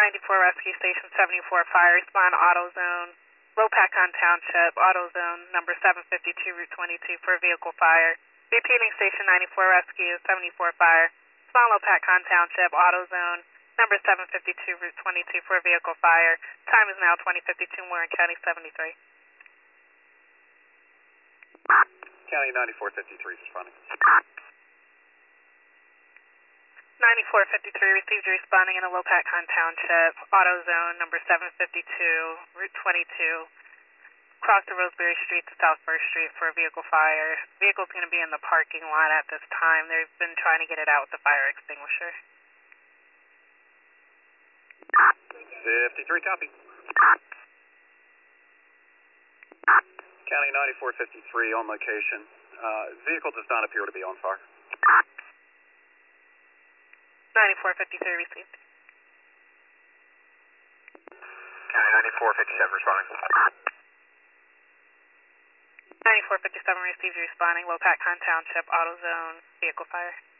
94 Rescue Station 74 Fire, respond AutoZone, Lopakon Township, AutoZone number 752, Route 22 for a vehicle fire. Repeating Station 94 Rescue 74 Fire, respond Lopakon Township, AutoZone number 752, Route 22 for a vehicle fire. Time is now 20:52, Warren County 73. County 9453 responding. 9453 received you responding in a Lopakon Township, AutoZone number 752, Route 22. Cross the Roseberry Street to South First Street for a vehicle fire. Vehicle's going to be in the parking lot at this time. They've been trying to get it out with the fire extinguisher. 53 copy. County 9453 on location. Vehicle does not appear to be on fire. 9453 received. County 9457 responding. 9457 received you responding, Lopakon Township, AutoZone, vehicle fire.